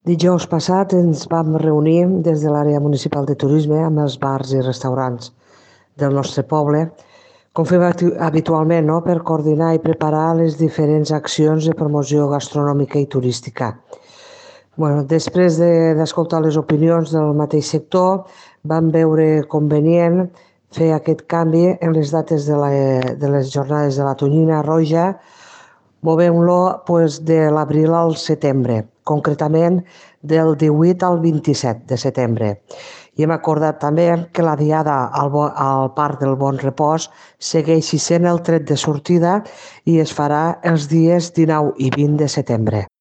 Dijous passat ens vam reunir des de l'àrea municipal de turisme amb els bars i restaurants del nostre poble, com fem habitualment, no?, per coordinar i preparar les diferents accions de promoció gastronòmica i turística. Després d'escoltar les opinions del mateix sector, vam veure convenient fer aquest canvi en les dates de les jornades de la tonyina roja, movent-lo de l'abril al setembre, concretament del 18 al 27 de setembre. I hem acordat també que la diada al Parc del Bon Repòs segueixi sent el tret de sortida i es farà els dies 19 i 20 de setembre.